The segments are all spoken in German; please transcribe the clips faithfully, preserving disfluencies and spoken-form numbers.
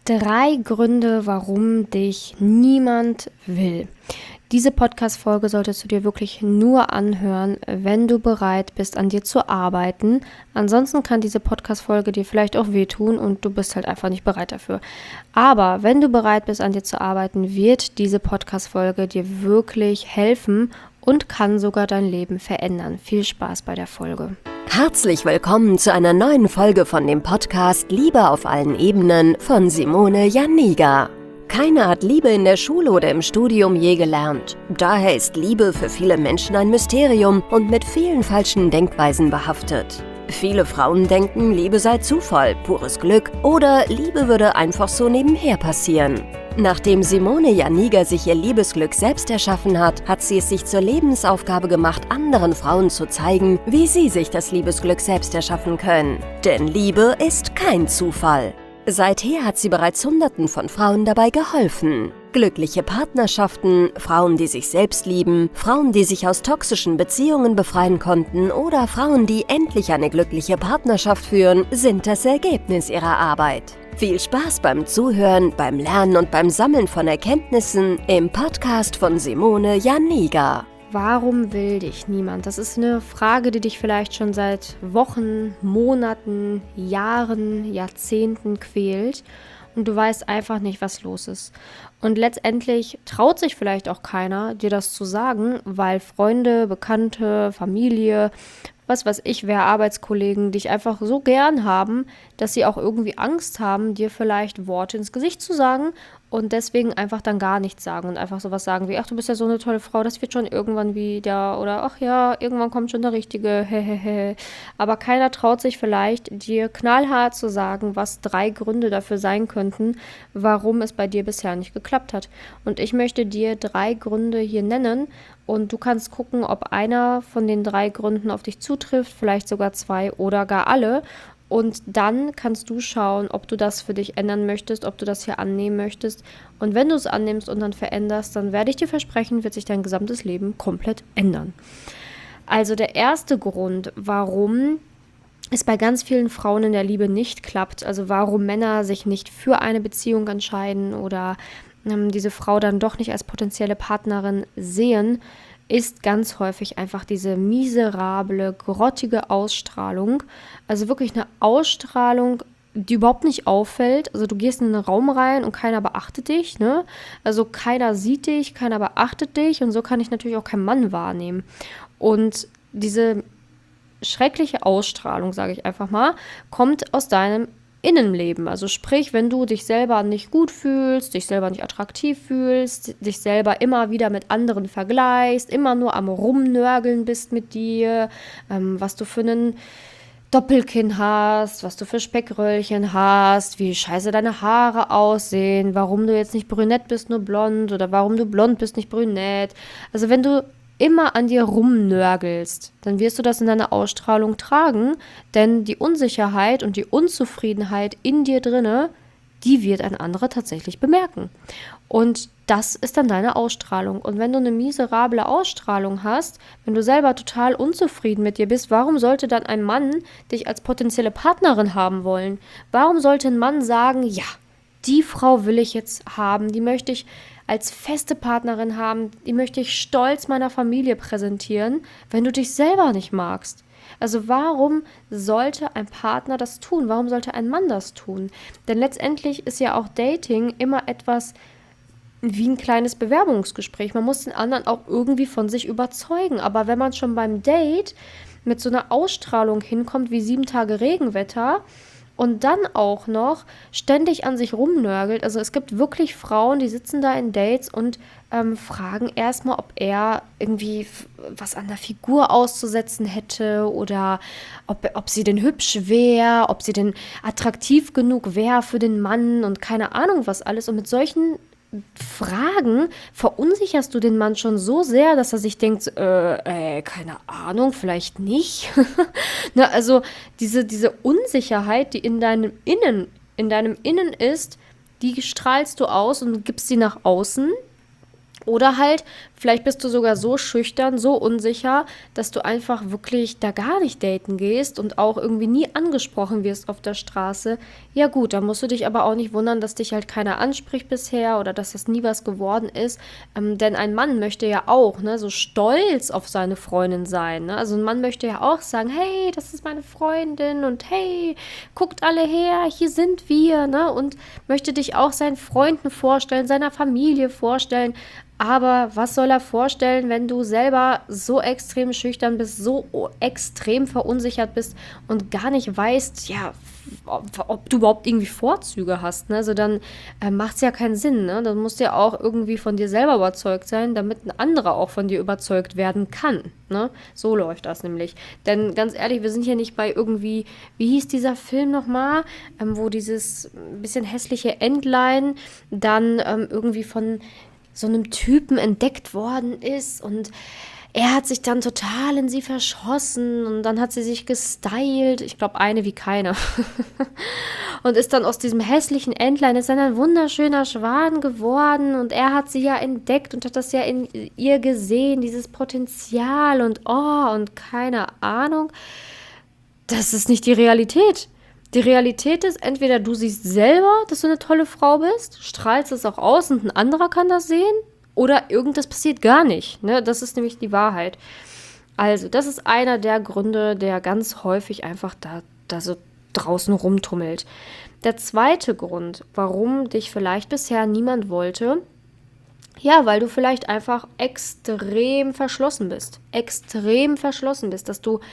Drei Gründe, warum dich niemand will. Diese Podcast-Folge solltest du dir wirklich nur anhören, wenn du bereit bist, an dir zu arbeiten. Ansonsten kann diese Podcast-Folge dir vielleicht auch wehtun und du bist halt einfach nicht bereit dafür. Aber wenn du bereit bist, an dir zu arbeiten, wird diese Podcast-Folge dir wirklich helfen und kann sogar dein Leben verändern. Viel Spaß bei der Folge. Herzlich willkommen zu einer neuen Folge von dem Podcast Liebe auf allen Ebenen von Simone Janiga. Keiner hat Liebe in der Schule oder im Studium je gelernt. Daher ist Liebe für viele Menschen ein Mysterium und mit vielen falschen Denkweisen behaftet. Viele Frauen denken, Liebe sei Zufall, pures Glück oder Liebe würde einfach so nebenher passieren. Nachdem Simone Janiga sich ihr Liebesglück selbst erschaffen hat, hat sie es sich zur Lebensaufgabe gemacht, anderen Frauen zu zeigen, wie sie sich das Liebesglück selbst erschaffen können. Denn Liebe ist kein Zufall. Seither hat sie bereits Hunderten von Frauen dabei geholfen. Glückliche Partnerschaften, Frauen, die sich selbst lieben, Frauen, die sich aus toxischen Beziehungen befreien konnten oder Frauen, die endlich eine glückliche Partnerschaft führen, sind das Ergebnis ihrer Arbeit. Viel Spaß beim Zuhören, beim Lernen und beim Sammeln von Erkenntnissen im Podcast von Simone Janiga. Warum will dich niemand? Das ist eine Frage, die dich vielleicht schon seit Wochen, Monaten, Jahren, Jahrzehnten quält und du weißt einfach nicht, was los ist. Und letztendlich traut sich vielleicht auch keiner, dir das zu sagen, weil Freunde, Bekannte, Familie, was weiß ich, wer Arbeitskollegen dich einfach so gern haben, dass sie auch irgendwie Angst haben, dir vielleicht Worte ins Gesicht zu sagen und deswegen einfach dann gar nichts sagen und einfach sowas sagen wie, ach, du bist ja so eine tolle Frau, das wird schon irgendwann wieder oder ach ja, irgendwann kommt schon der Richtige, hehehe. Aber keiner traut sich vielleicht, dir knallhart zu sagen, was drei Gründe dafür sein könnten, warum es bei dir bisher nicht geklappt hat. Und ich möchte dir drei Gründe hier nennen und du kannst gucken, ob einer von den drei Gründen auf dich zutrifft, vielleicht sogar zwei oder gar alle. Und dann kannst du schauen, ob du das für dich ändern möchtest, ob du das hier annehmen möchtest. Und wenn du es annimmst und dann veränderst, dann werde ich dir versprechen, wird sich dein gesamtes Leben komplett ändern. Also der erste Grund, warum es bei ganz vielen Frauen in der Liebe nicht klappt, also warum Männer sich nicht für eine Beziehung entscheiden oder ähm, diese Frau dann doch nicht als potenzielle Partnerin sehen, ist ganz häufig einfach diese miserable, grottige Ausstrahlung. Also wirklich eine Ausstrahlung, die überhaupt nicht auffällt. Also du gehst in einen Raum rein und keiner beachtet dich, ne? Also keiner sieht dich, keiner beachtet dich und so kann ich natürlich auch keinen Mann wahrnehmen. Und diese schreckliche Ausstrahlung, sage ich einfach mal, kommt aus deinem Innenleben. Also sprich, wenn du dich selber nicht gut fühlst, dich selber nicht attraktiv fühlst, dich selber immer wieder mit anderen vergleichst, immer nur am Rumnörgeln bist mit dir, ähm, was du für einen Doppelkinn hast, was du für Speckröllchen hast, wie scheiße deine Haare aussehen, warum du jetzt nicht brünett bist, nur blond oder warum du blond bist, nicht brünett. Also wenn du immer an dir rumnörgelst, dann wirst du das in deiner Ausstrahlung tragen, denn die Unsicherheit und die Unzufriedenheit in dir drinne, die wird ein anderer tatsächlich bemerken. Und das ist dann deine Ausstrahlung. Und wenn du eine miserable Ausstrahlung hast, wenn du selber total unzufrieden mit dir bist, warum sollte dann ein Mann dich als potenzielle Partnerin haben wollen? Warum sollte ein Mann sagen, ja, die Frau will ich jetzt haben, die möchte ich als feste Partnerin haben, die möchte ich stolz meiner Familie präsentieren, wenn du dich selber nicht magst. Also warum sollte ein Partner das tun? Warum sollte ein Mann das tun? Denn letztendlich ist ja auch Dating immer etwas wie ein kleines Bewerbungsgespräch. Man muss den anderen auch irgendwie von sich überzeugen. Aber wenn man schon beim Date mit so einer Ausstrahlung hinkommt wie sieben Tage Regenwetter, und dann auch noch ständig an sich rumnörgelt. Also es gibt wirklich Frauen, die sitzen da in Dates und ähm, fragen erstmal, ob er irgendwie f- was an der Figur auszusetzen hätte oder ob, ob sie denn hübsch wäre, ob sie denn attraktiv genug wäre für den Mann und keine Ahnung was alles. Und mit solchen Fragen verunsicherst du den Mann schon so sehr, dass er sich denkt, äh, äh keine Ahnung, vielleicht nicht. Ne, also diese, diese Unsicherheit, die in deinem Innen, in deinem Innen ist, die strahlst du aus und gibst sie nach außen. Oder halt Vielleicht bist du sogar so schüchtern, so unsicher, dass du einfach wirklich da gar nicht daten gehst und auch irgendwie nie angesprochen wirst auf der Straße. Ja gut, dann musst du dich aber auch nicht wundern, dass dich halt keiner anspricht bisher oder dass das nie was geworden ist. Ähm, denn ein Mann möchte ja auch, ne, so stolz auf seine Freundin sein. Ne? Also ein Mann möchte ja auch sagen, hey, das ist meine Freundin und hey, guckt alle her, hier sind wir. Ne? Und möchte dich auch seinen Freunden vorstellen, seiner Familie vorstellen. Aber was soll er vorstellen, wenn du selber so extrem schüchtern bist, so extrem verunsichert bist und gar nicht weißt, ja, ob, ob du überhaupt irgendwie Vorzüge hast, ne? Also dann äh, macht es ja keinen Sinn, ne? Dann musst du ja auch irgendwie von dir selber überzeugt sein, damit ein anderer auch von dir überzeugt werden kann, ne? So läuft das nämlich. Denn ganz ehrlich, wir sind hier nicht bei irgendwie, wie hieß dieser Film nochmal, ähm, wo dieses bisschen hässliche Entlein dann ähm, irgendwie von so einem Typen entdeckt worden ist und er hat sich dann total in sie verschossen und dann hat sie sich gestylt, ich glaube eine wie keine und ist dann aus diesem hässlichen Entlein, ist dann ein wunderschöner Schwan geworden und er hat sie ja entdeckt und hat das ja in ihr gesehen, dieses Potenzial und oh und keine Ahnung, das ist nicht die Realität. Die Realität ist, entweder du siehst selber, dass du eine tolle Frau bist, strahlst es auch aus und ein anderer kann das sehen, oder irgendwas passiert gar nicht. Ne? Das ist nämlich die Wahrheit. Also, das ist einer der Gründe, der ganz häufig einfach da, da so draußen rumtummelt. Der zweite Grund, warum dich vielleicht bisher niemand wollte, ja, weil du vielleicht einfach extrem verschlossen bist. Extrem verschlossen bist, dass du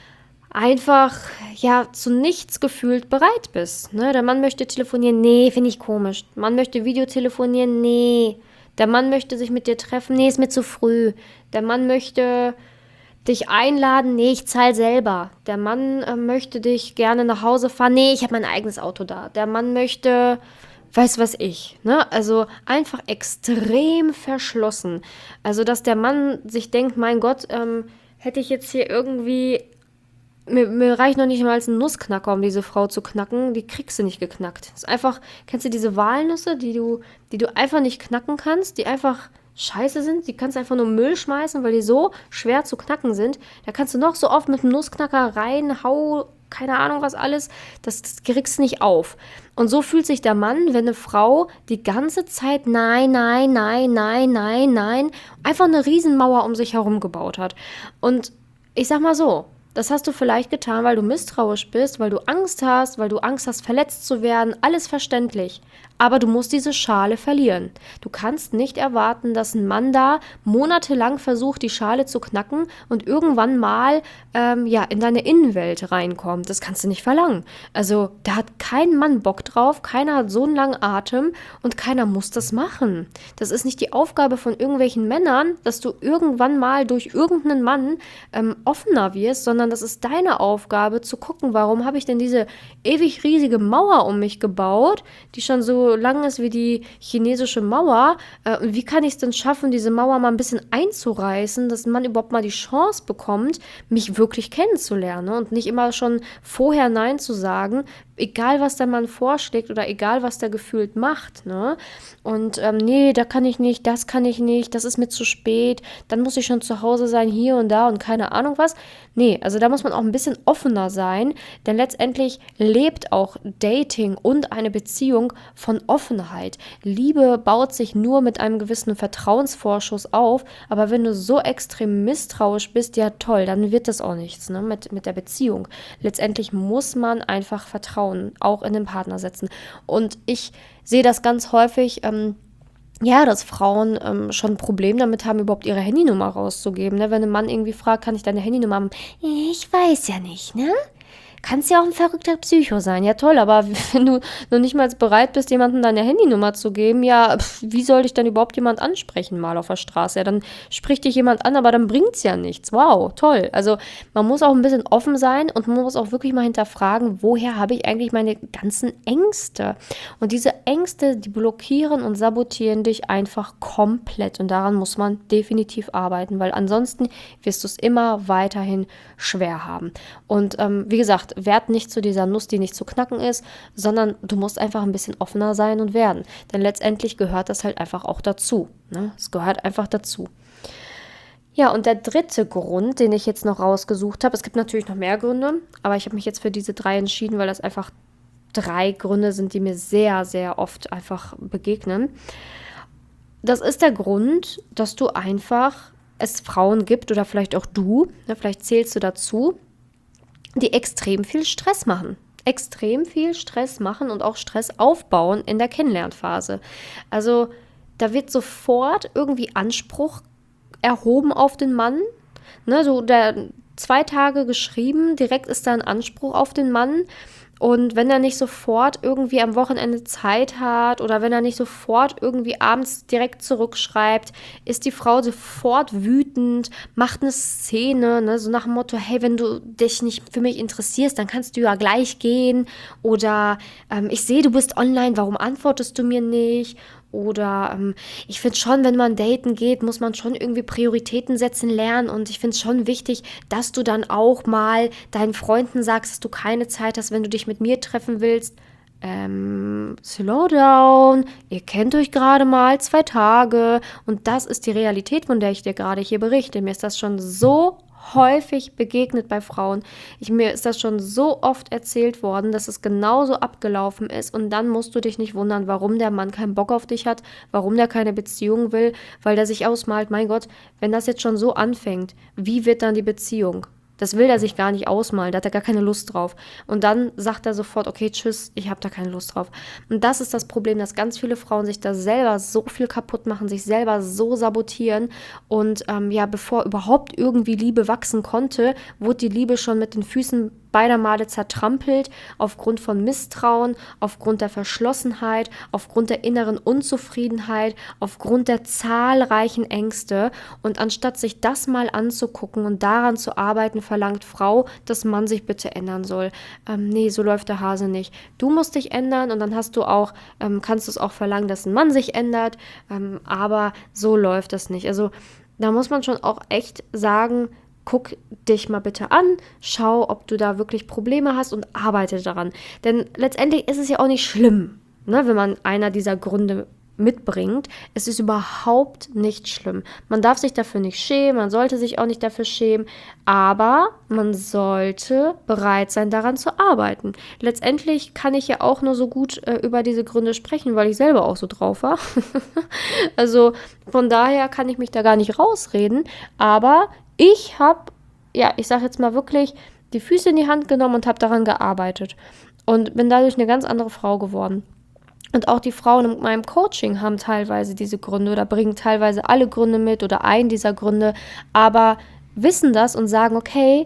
einfach, ja, zu nichts gefühlt bereit bist. Ne? Der Mann möchte telefonieren, nee, finde ich komisch. Der Mann möchte Videotelefonieren, nee. Der Mann möchte sich mit dir treffen, nee, ist mir zu früh. Der Mann möchte dich einladen, nee, ich zahle selber. Der Mann äh, möchte dich gerne nach Hause fahren, nee, ich habe mein eigenes Auto da. Der Mann möchte, weiß was ich, ne? Also einfach extrem verschlossen. Also, dass der Mann sich denkt, mein Gott, ähm, hätte ich jetzt hier irgendwie Mir, mir reicht noch nicht mal als ein Nussknacker, um diese Frau zu knacken. Die kriegst du nicht geknackt. Das ist einfach, kennst du diese Walnüsse, die du, die du einfach nicht knacken kannst, die einfach scheiße sind? Die kannst du einfach nur Müll schmeißen, weil die so schwer zu knacken sind. Da kannst du noch so oft mit einem Nussknacker rein, hau, keine Ahnung was alles, das, das kriegst du nicht auf. Und so fühlt sich der Mann, wenn eine Frau die ganze Zeit nein, nein, nein, nein, nein, nein, einfach eine Riesenmauer um sich herum gebaut hat. Und ich sag mal so, das hast du vielleicht getan, weil du misstrauisch bist, weil du Angst hast, weil du Angst hast, verletzt zu werden. Alles verständlich. Aber du musst diese Schale verlieren. Du kannst nicht erwarten, dass ein Mann da monatelang versucht, die Schale zu knacken und irgendwann mal ähm, ja, in deine Innenwelt reinkommt. Das kannst du nicht verlangen. Also da hat kein Mann Bock drauf, keiner hat so einen langen Atem und keiner muss das machen. Das ist nicht die Aufgabe von irgendwelchen Männern, dass du irgendwann mal durch irgendeinen Mann ähm, offener wirst, sondern das ist deine Aufgabe zu gucken, warum habe ich denn diese ewig riesige Mauer um mich gebaut, die schon so lang ist wie die chinesische Mauer. Äh, und wie kann ich es denn schaffen, diese Mauer mal ein bisschen einzureißen, dass man überhaupt mal die Chance bekommt, mich wirklich kennenzulernen, ne? Und nicht immer schon vorher Nein zu sagen, egal was der Mann vorschlägt oder egal was der gefühlt macht, ne? Und ähm, nee, da kann ich nicht, das kann ich nicht, das ist mir zu spät, dann muss ich schon zu Hause sein, hier und da und keine Ahnung was. Nee, also da muss man auch ein bisschen offener sein, denn letztendlich lebt auch Dating und eine Beziehung von Offenheit. Liebe baut sich nur mit einem gewissen Vertrauensvorschuss auf, aber wenn du so extrem misstrauisch bist, ja toll, dann wird das auch nichts, ne, mit, mit der Beziehung. Letztendlich muss man einfach Vertrauen auch in den Partner setzen. Und ich sehe das ganz häufig, ähm, ja, dass Frauen ähm, schon ein Problem damit haben, überhaupt ihre Handynummer rauszugeben. Ne? Wenn ein Mann irgendwie fragt, kann ich deine Handynummer haben? Ich weiß ja nicht, ne? Kannst ja auch ein verrückter Psycho sein. Ja toll, aber wenn du noch nicht mal bereit bist, jemandem deine Handynummer zu geben, ja, pf, wie soll dich dann überhaupt jemand ansprechen mal auf der Straße? Ja, dann spricht dich jemand an, aber dann bringt's ja nichts. Wow, toll. Also man muss auch ein bisschen offen sein und man muss auch wirklich mal hinterfragen, woher habe ich eigentlich meine ganzen Ängste? Und diese Ängste, die blockieren und sabotieren dich einfach komplett. Und daran muss man definitiv arbeiten, weil ansonsten wirst du es immer weiterhin schwer haben. Und ähm, wie gesagt, gesagt, werd nicht zu dieser Nuss, die nicht zu knacken ist, sondern du musst einfach ein bisschen offener sein und werden. Denn letztendlich gehört das halt einfach auch dazu. Ne? Es gehört einfach dazu. Ja, und der dritte Grund, den ich jetzt noch rausgesucht habe, es gibt natürlich noch mehr Gründe, aber ich habe mich jetzt für diese drei entschieden, weil das einfach drei Gründe sind, die mir sehr, sehr oft einfach begegnen. Das ist der Grund, dass du einfach es Frauen gibt oder vielleicht auch du, ne, vielleicht zählst du dazu, die extrem viel Stress machen. Extrem viel Stress machen und auch Stress aufbauen in der Kennenlernphase. Also da wird sofort irgendwie Anspruch erhoben auf den Mann. Ne, so der zwei Tage geschrieben, direkt ist da ein Anspruch auf den Mann. Und wenn er nicht sofort irgendwie am Wochenende Zeit hat oder wenn er nicht sofort irgendwie abends direkt zurückschreibt, ist die Frau sofort wütend, macht eine Szene, ne, so nach dem Motto, hey, wenn du dich nicht für mich interessierst, dann kannst du ja gleich gehen. Oder ähm, ich sehe, du bist online, warum antwortest du mir nicht? Oder ähm, ich finde schon, wenn man daten geht, muss man schon irgendwie Prioritäten setzen lernen. Und ich finde es schon wichtig, dass du dann auch mal deinen Freunden sagst, dass du keine Zeit hast, wenn du dich mit mir treffen willst. Ähm, slow down, ihr kennt euch gerade mal zwei Tage. Und das ist die Realität, von der ich dir gerade hier berichte. Mir ist das schon so häufig begegnet bei Frauen. Ich, mir ist das schon so oft erzählt worden, dass es genauso abgelaufen ist und dann musst du dich nicht wundern, warum der Mann keinen Bock auf dich hat, warum der keine Beziehung will, weil der sich ausmalt, mein Gott, wenn das jetzt schon so anfängt, wie wird dann die Beziehung? Das will er sich gar nicht ausmalen, da hat er gar keine Lust drauf. Und dann sagt er sofort, okay, tschüss, ich habe da keine Lust drauf. Und das ist das Problem, dass ganz viele Frauen sich da selber so viel kaputt machen, sich selber so sabotieren. Und ähm, ja, bevor überhaupt irgendwie Liebe wachsen konnte, wurde die Liebe schon mit den Füßen beider Male zertrampelt, aufgrund von Misstrauen, aufgrund der Verschlossenheit, aufgrund der inneren Unzufriedenheit, aufgrund der zahlreichen Ängste. Und anstatt sich das mal anzugucken und daran zu arbeiten, verlangt Frau, dass Mann sich bitte ändern soll. Ähm, nee, so läuft der Hase nicht. Du musst dich ändern und dann hast du auch, ähm, kannst du es auch verlangen, dass ein Mann sich ändert, ähm, aber so läuft das nicht. Also da muss man schon auch echt sagen, guck dich mal bitte an, schau, ob du da wirklich Probleme hast und arbeite daran. Denn letztendlich ist es ja auch nicht schlimm, ne, wenn man einer dieser Gründe mitbringt. Es ist überhaupt nicht schlimm. Man darf sich dafür nicht schämen, man sollte sich auch nicht dafür schämen, aber man sollte bereit sein, daran zu arbeiten. Letztendlich kann ich ja auch nur so gut äh, über diese Gründe sprechen, weil ich selber auch so drauf war. Also von daher kann ich mich da gar nicht rausreden, aber ich habe, ja, ich sage jetzt mal wirklich, die Füße in die Hand genommen und habe daran gearbeitet und bin dadurch eine ganz andere Frau geworden. Und auch die Frauen in meinem Coaching haben teilweise diese Gründe oder bringen teilweise alle Gründe mit oder einen dieser Gründe, aber wissen das und sagen, okay,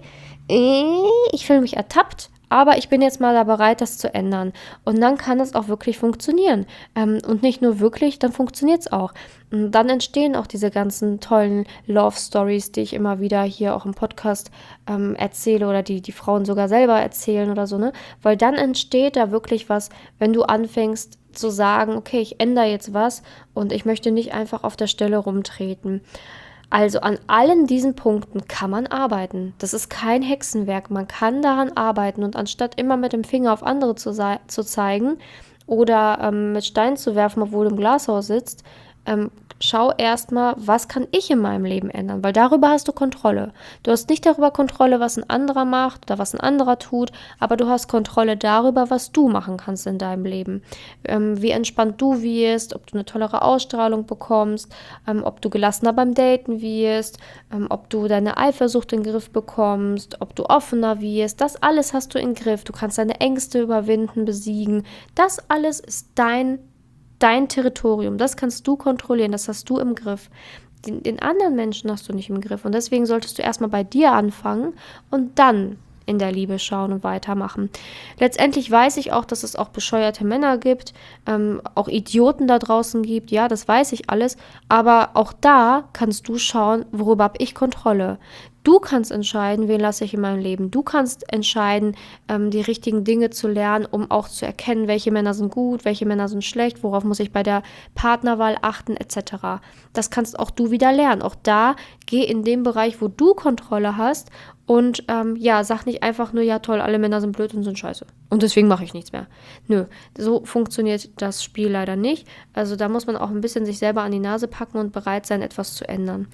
ich fühle mich ertappt, aber ich bin jetzt mal da bereit, das zu ändern. Und dann kann es auch wirklich funktionieren. Ähm, und nicht nur wirklich, dann funktioniert es auch. Und dann entstehen auch diese ganzen tollen Love-Stories, die ich immer wieder hier auch im Podcast ähm, erzähle oder die die Frauen sogar selber erzählen oder so, ne? Weil dann entsteht da wirklich was, wenn du anfängst zu sagen, okay, ich ändere jetzt was und ich möchte nicht einfach auf der Stelle rumtreten. Also an allen diesen Punkten kann man arbeiten. Das ist kein Hexenwerk. Man kann daran arbeiten und anstatt immer mit dem Finger auf andere zu, sei- zu zeigen oder ähm, mit Steinen zu werfen, obwohl du im Glashaus sitzt, ähm, schau erstmal, was kann ich in meinem Leben ändern, weil darüber hast du Kontrolle. Du hast nicht darüber Kontrolle, was ein anderer macht oder was ein anderer tut, aber du hast Kontrolle darüber, was du machen kannst in deinem Leben. Ähm, wie entspannt du wirst, ob du eine tollere Ausstrahlung bekommst, ähm, ob du gelassener beim Daten wirst, ähm, ob du deine Eifersucht in den Griff bekommst, ob du offener wirst, das alles hast du im Griff. Du kannst deine Ängste überwinden, besiegen. Das alles ist dein Dein Territorium, das kannst du kontrollieren, das hast du im Griff. Den, den anderen Menschen hast du nicht im Griff und deswegen solltest du erstmal bei dir anfangen und dann in der Liebe schauen und weitermachen. Letztendlich weiß ich auch, dass es auch bescheuerte Männer gibt, ähm, auch Idioten da draußen gibt, ja, das weiß ich alles, aber auch da kannst du schauen, worüber habe ich Kontrolle. Du kannst entscheiden, wen lasse ich in meinem Leben. Du kannst entscheiden, ähm, die richtigen Dinge zu lernen, um auch zu erkennen, welche Männer sind gut, welche Männer sind schlecht, worauf muss ich bei der Partnerwahl achten, et cetera. Das kannst auch du wieder lernen. Auch da geh in den Bereich, wo du Kontrolle hast und ähm, ja, sag nicht einfach nur, ja toll, alle Männer sind blöd und sind scheiße. Und deswegen mache ich nichts mehr. Nö, so funktioniert das Spiel leider nicht. Also da muss man auch ein bisschen sich selber an die Nase packen und bereit sein, etwas zu ändern.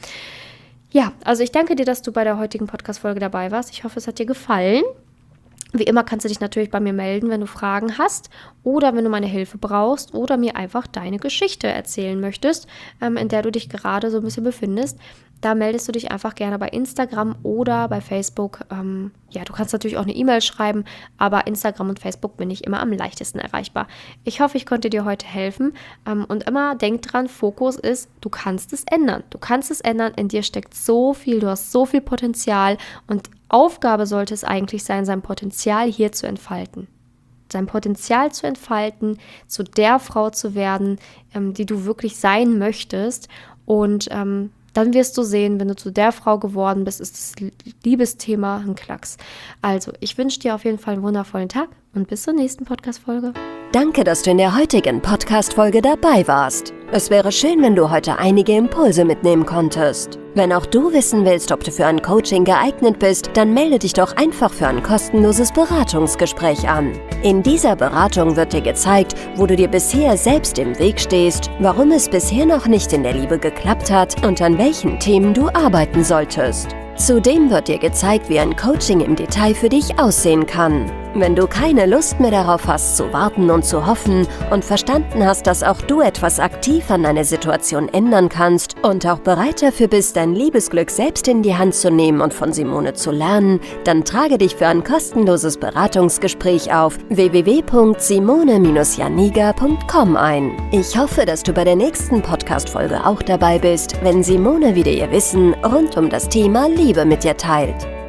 Ja, also ich danke dir, dass du bei der heutigen Podcast-Folge dabei warst. Ich hoffe, es hat dir gefallen. Wie immer kannst du dich natürlich bei mir melden, wenn du Fragen hast oder wenn du meine Hilfe brauchst oder mir einfach deine Geschichte erzählen möchtest, ähm, in der du dich gerade so ein bisschen befindest. Da meldest du dich einfach gerne bei Instagram oder bei Facebook. Ähm, ja, du kannst natürlich auch eine E-Mail schreiben, aber Instagram und Facebook bin ich immer am leichtesten erreichbar. Ich hoffe, ich konnte dir heute helfen. Ähm, und immer denk dran, Fokus ist, du kannst es ändern. Du kannst es ändern, in dir steckt so viel, du hast so viel Potenzial und Aufgabe sollte es eigentlich sein, sein Potenzial hier zu entfalten. Sein Potenzial zu entfalten, zu der Frau zu werden, ähm, die du wirklich sein möchtest. Und ähm, dann wirst du sehen, wenn du zu der Frau geworden bist, ist das Liebesthema ein Klacks. Also, ich wünsche dir auf jeden Fall einen wundervollen Tag und bis zur nächsten Podcast-Folge. Danke, dass du in der heutigen Podcast-Folge dabei warst. Es wäre schön, wenn du heute einige Impulse mitnehmen konntest. Wenn auch du wissen willst, ob du für ein Coaching geeignet bist, dann melde dich doch einfach für ein kostenloses Beratungsgespräch an. In dieser Beratung wird dir gezeigt, wo du dir bisher selbst im Weg stehst, warum es bisher noch nicht in der Liebe geklappt hat und an welchen Themen du arbeiten solltest. Zudem wird dir gezeigt, wie ein Coaching im Detail für dich aussehen kann. Wenn du keine Lust mehr darauf hast, zu warten und zu hoffen und verstanden hast, dass auch du etwas aktiv an deiner Situation ändern kannst und auch bereit dafür bist, dein Liebesglück selbst in die Hand zu nehmen und von Simone zu lernen, dann trage dich für ein kostenloses Beratungsgespräch auf w w w punkt simone janiga punkt com ein. Ich hoffe, dass du bei der nächsten Podcast-Folge auch dabei bist, wenn Simone wieder ihr Wissen rund um das Thema Liebe mit dir teilt.